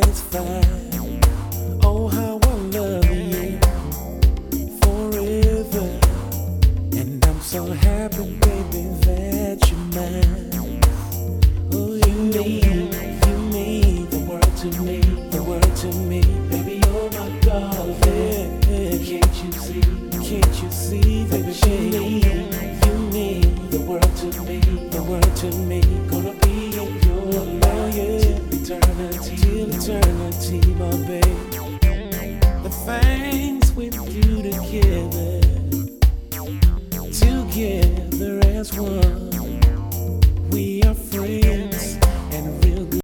satisfied. Oh, how I love you forever. And I'm so happy, baby, that you're mine. Oh, you mean the world to me, the world to me. Baby, you're my darling. Can't you see, can't you see, baby, you mean the world to me, the world to me. Gonna be your lawyer, eternity, till eternity, my babe. The things we do together, together as one.